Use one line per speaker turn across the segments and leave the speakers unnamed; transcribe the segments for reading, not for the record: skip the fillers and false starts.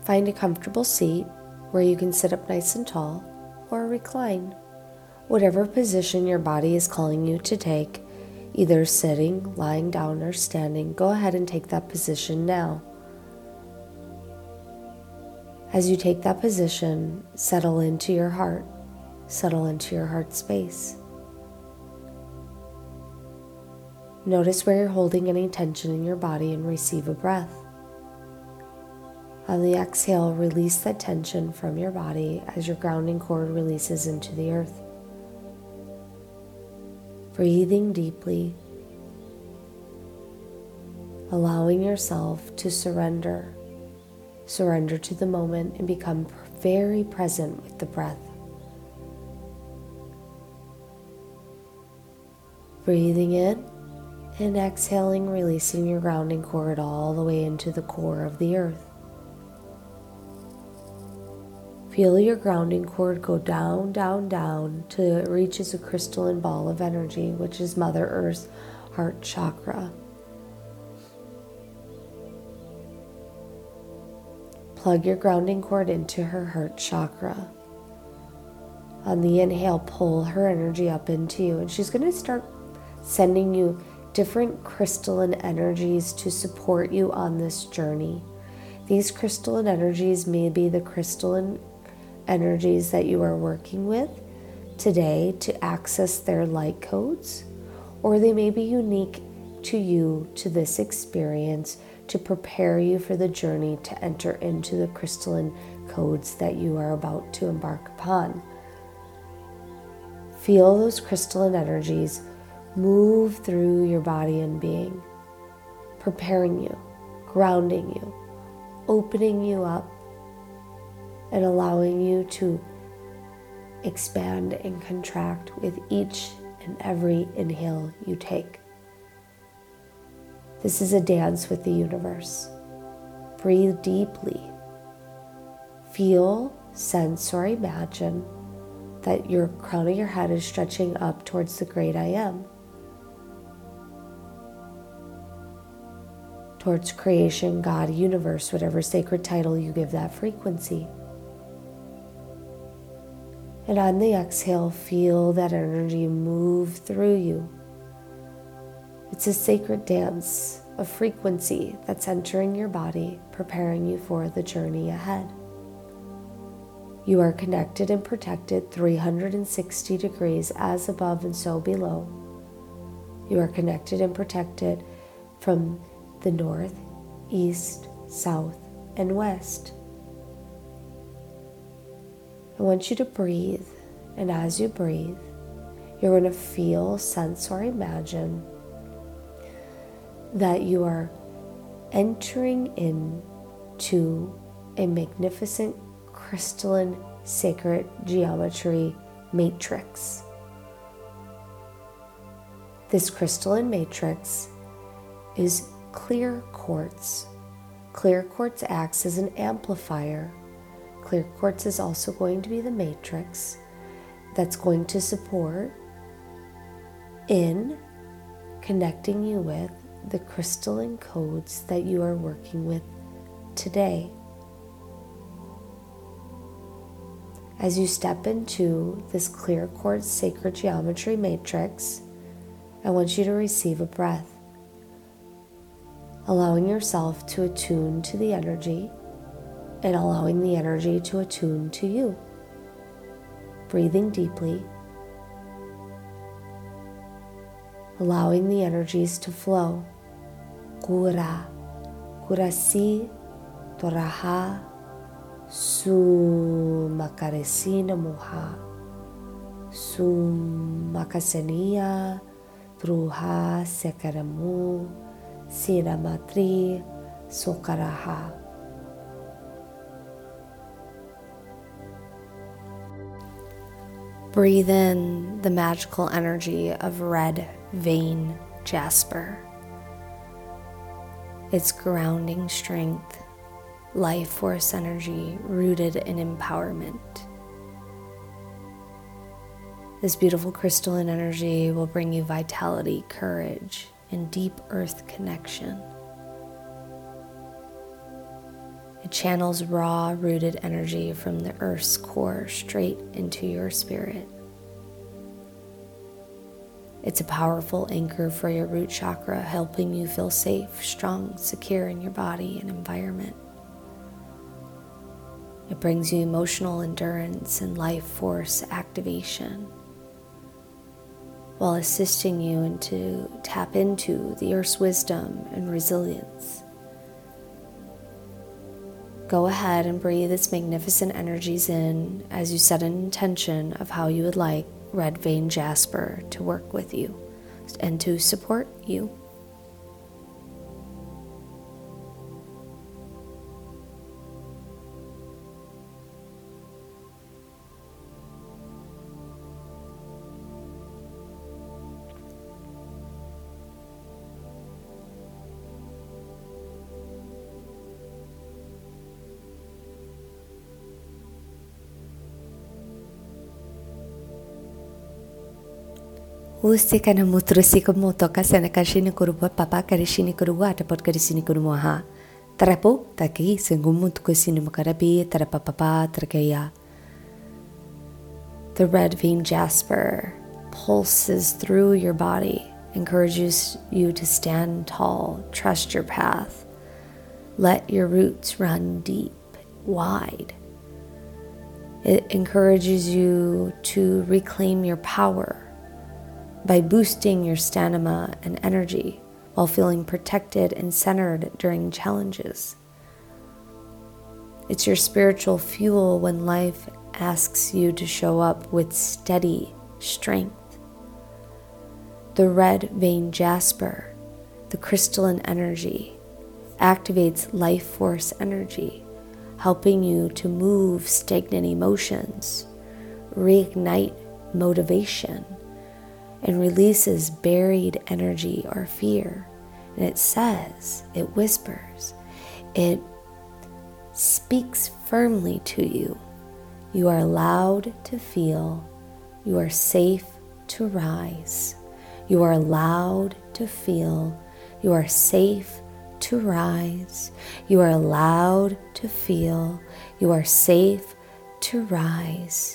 Find a comfortable seat where you can sit up nice and tall or recline. Whatever position your body is calling you to take, either sitting, lying down, or standing, go ahead and take that position now. As you take that position, settle into your heart, settle into your heart space. Notice where you're holding any tension in your body and receive a breath. On the exhale, release that tension from your body as your grounding cord releases into the earth. Breathing deeply, allowing yourself to surrender to the moment and become very present with the breath. Breathing in and exhaling, releasing your grounding cord all the way into the core of the earth. Feel your grounding cord go down, down, down till it reaches a crystalline ball of energy, which is Mother Earth's heart chakra. Plug your grounding cord into her heart chakra. On the inhale, pull her energy up into you, and she's going to start sending you different crystalline energies to support you on this journey. These crystalline energies may be the crystalline energies that you are working with today to access their light codes, or they may be unique to you, to this experience, to prepare you for the journey to enter into the crystalline codes that you are about to embark upon. Feel those crystalline energies move through your body and being, preparing you, grounding you, opening you up, and allowing you to expand and contract with each and every inhale you take. This is a dance with the universe. Breathe deeply. Feel, sense, or imagine that your crown of your head is stretching up towards the great I am, towards creation, God, universe, whatever sacred title you give that frequency. And on the exhale, feel that energy move through you. It's a sacred dance of frequency that's entering your body, preparing you for the journey ahead. You are connected and protected 360 degrees as above and so below. You are connected and protected from the north, east, south, and west. I want you to breathe, and as you breathe, you're going to feel, sense, or imagine that you are entering into a magnificent crystalline sacred geometry matrix. This crystalline matrix is clear quartz. Clear quartz acts as an amplifier. Clear quartz is also going to be the matrix that's going to support in connecting you with the crystalline codes that you are working with today. As you step into this clear quartz sacred geometry matrix, I want you to receive a breath, allowing yourself to attune to the energy and allowing the energy to attune to you. Breathing deeply, allowing the energies to flow. Kura, kurasi, toraha, su makaresina muha, su makasenia, druha sekaramu, sinamatri, sokaraha. Breathe in the magical energy of red vein jasper. Its grounding strength, life force energy rooted in empowerment. This beautiful crystalline energy will bring you vitality, courage, and deep earth connection. It It channels raw, rooted energy from the earth's core straight into your spirit. It's a powerful anchor for your root chakra, helping you feel safe, strong, secure in your body and environment. It brings you emotional endurance and life force activation, while assisting you to tap into the earth's wisdom and resilience. Go ahead and breathe its magnificent energies in as you set an intention of how you would like red vein jasper to work with you and to support you. Usika na mutrusika motoka sana kashini kuruwa papa karishini kuruwa tapot karishini kuruwa tarapo taki sengumut kusini makarabi tarapapapa tarakaya. The red vein jasper pulses through your body, encourages you to stand tall, trust your path, let your roots run deep, wide. It encourages you to reclaim your power by boosting your stamina and energy while feeling protected and centered during challenges. It's your spiritual fuel when life asks you to show up with steady strength. The red vein jasper, the crystalline energy, activates life force energy, helping you to move stagnant emotions, reignite motivation, and releases buried energy or fear. And it says, it whispers, it speaks firmly to you. You are allowed to feel. You are safe to rise. You are allowed to feel. You are safe to rise. You are allowed to feel. You are safe to rise.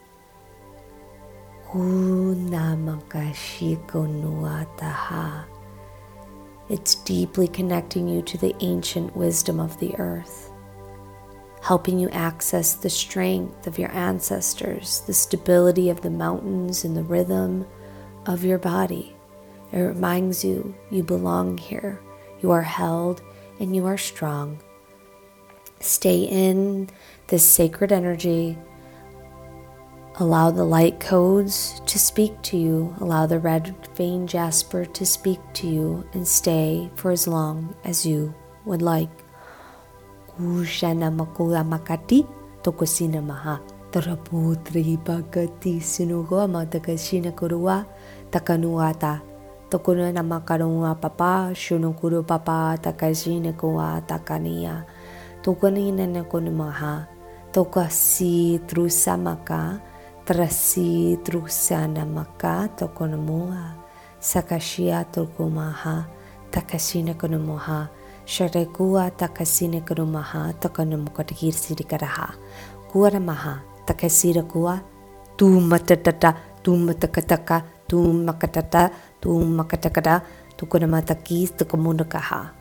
It's deeply connecting you to the ancient wisdom of the earth, helping you access the strength of your ancestors, the stability of the mountains, and the rhythm of your body. It reminds you you belong here, you are held, and you are strong. Stay in this sacred energy. Allow the light codes to speak to you. Allow the red vein jasper to speak to you, and stay for as long as you would like. Kushana makula makati tokosina maha taraputri bagati sinugo matakashina kurua takanuata tokuna namakarunga papa shunukuru papa takashina kuwa takania tokanina nakunumaha tokasi trusamaka trasi trusana maka tokonamua sakashia tokumaha takashina kunumaha sharekua takasina kunumaha tokonamukatikir sirikaraha kuaramaha takasira kuwa tu matatata tu matakataka tu makatata tu makatakata tokonamataki tokomunakaha.